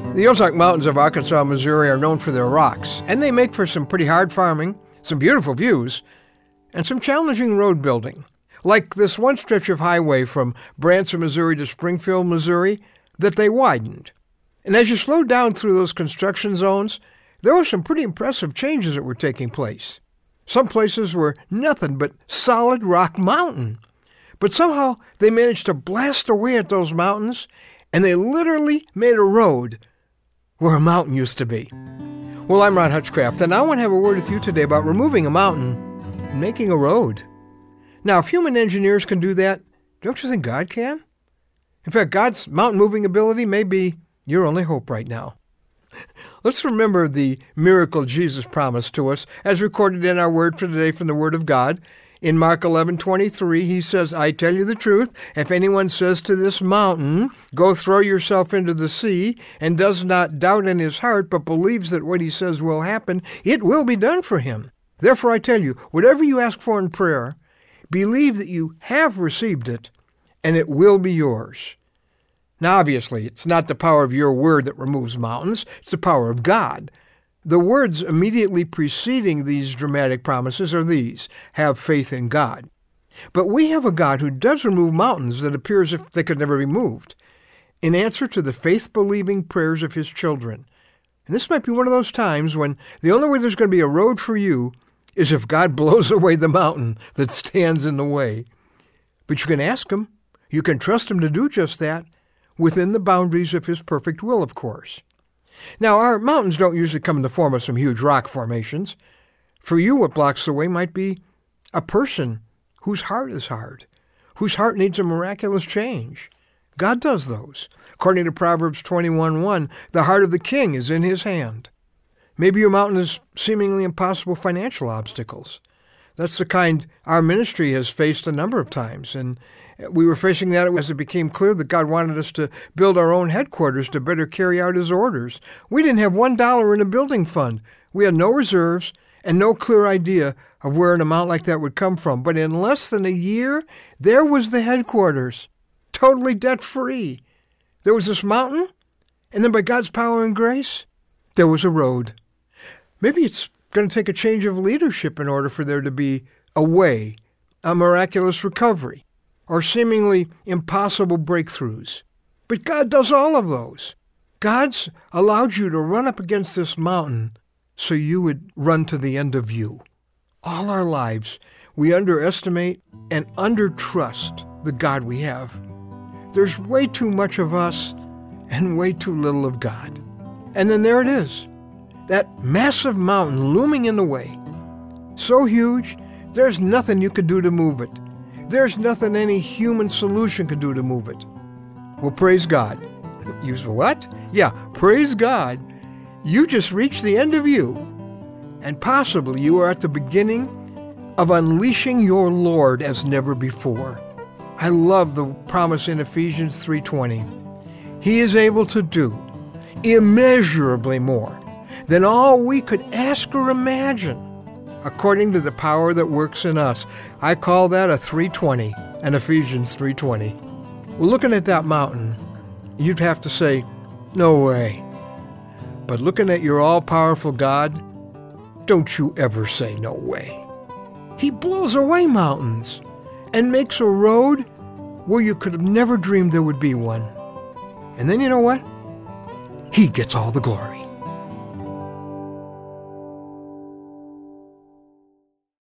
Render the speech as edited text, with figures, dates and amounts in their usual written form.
The Ozark Mountains of Arkansas, Missouri are known for their rocks, and they make for some pretty hard farming, some beautiful views, and some challenging road building. Like this one stretch of highway from Branson, Missouri to Springfield, Missouri, that they widened. And as you slowed down through those construction zones, there were some pretty impressive changes that were taking place. Some places were nothing but solid rock mountain. But somehow they managed to blast away at those mountains, and they literally made a road where a mountain used to be. Well, I'm Ron Hutchcraft, and I want to have a word with you today about removing a mountain and making a road. Now, if human engineers can do that, don't you think God can? In fact, God's mountain-moving ability may be your only hope right now. Let's remember the miracle Jesus promised to us as recorded in our word for today from the Word of God. In Mark 11:23, he says, I tell you the truth, if anyone says to this mountain, go throw yourself into the sea, and does not doubt in his heart, but believes that what he says will happen, it will be done for him. Therefore I tell you, whatever you ask for in prayer, believe that you have received it, and it will be yours. Now, obviously, it's not the power of your word that removes mountains, it's the power of God. The words immediately preceding these dramatic promises are these: have faith in God. But we have a God who does remove mountains that appear as if they could never be moved, in answer to the faith-believing prayers of his children. And this might be one of those times when the only way there's going to be a road for you is if God blows away the mountain that stands in the way. But you can ask him, you can trust him to do just that, within the boundaries of his perfect will, of course. Now, our mountains don't usually come in the form of some huge rock formations. For you, what blocks the way might be a person whose heart is hard, whose heart needs a miraculous change. God does those. According to Proverbs 21:1, the heart of the king is in his hand. Maybe your mountain is seemingly impossible financial obstacles. That's the kind our ministry has faced a number of times, and we were facing that as it became clear that God wanted us to build our own headquarters to better carry out his orders. We didn't have $1 in a building fund. We had no reserves and no clear idea of where an amount like that would come from. But in less than a year, there was the headquarters, totally debt-free. There was this mountain, and then by God's power and grace, there was a road. Maybe it's going to take a change of leadership in order for there to be a way, a miraculous recovery, or seemingly impossible breakthroughs. But God does all of those. God's allowed you to run up against this mountain so you would run to the end of you. All our lives, we underestimate and undertrust the God we have. There's way too much of us and way too little of God. And then there it is, that massive mountain looming in the way. So huge, there's nothing you could do to move it. There's nothing any human solution could do to move it. Well, praise God. You say, what? Yeah, praise God. You just reached the end of you. And possibly you are at the beginning of unleashing your Lord as never before. I love the promise in Ephesians 3:20. He is able to do immeasurably more than all we could ask or imagine, according to the power that works in us. I call that a 320, an Ephesians 3:20. Well, looking at that mountain, you'd have to say, no way. But looking at your all-powerful God, don't you ever say no way. He blows away mountains and makes a road where you could have never dreamed there would be one. And then you know what? He gets all the glory.